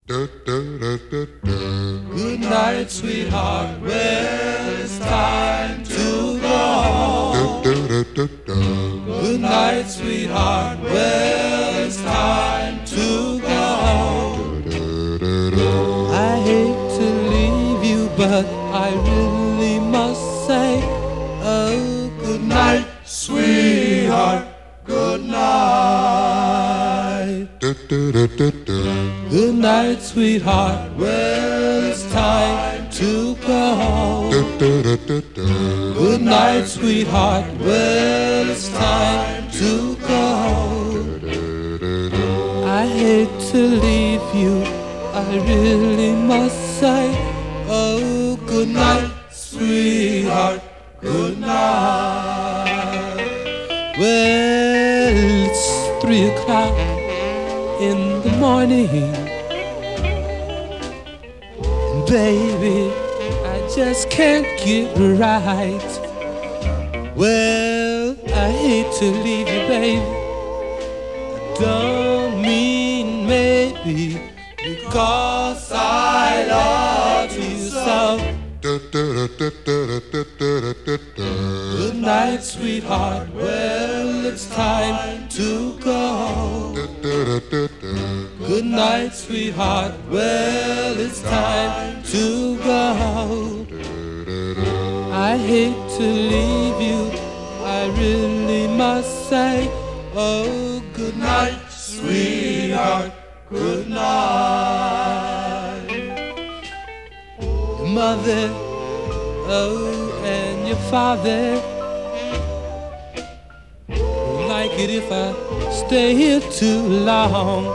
Good night, sweetheart. Well, it's time to go home. Good night, sweetheart. Well, it's time to go home. I hate to leave you, but I really must say, oh, good night, sweetheart. Good night. Good night, sweetheart. Well, it's time to go home. Good night, sweetheart. Well, it's time to go home. I hate to leave you, I really must say, oh, good night, sweetheart. Good night. Well, it's 3 o'clock in the morning, baby, I just can't get right. Well, I hate to leave you, baby. I don't mean maybe, because I love you so. Good night, sweetheart. Well, it's time to go. Good night, sweetheart. Well, it's time to go. I hate to leave you, I really must say, oh, good night, sweetheart. Good night. Your mother, oh, and your father would like it if I stay here too long.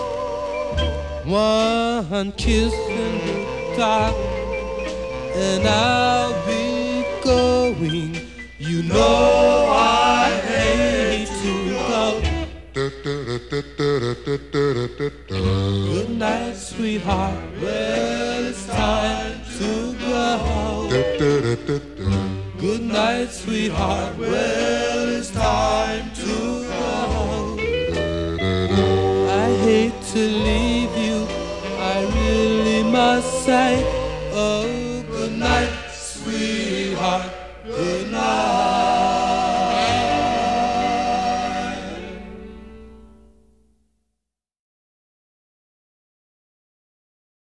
One kiss in the dark, and I'll be going. You know I hate to go. Good night, sweetheart. Well, it's time to go. Good night, sweetheart. Well, it's time to go. I hate to leave you, I really must say, oh, good night, sweetheart. Good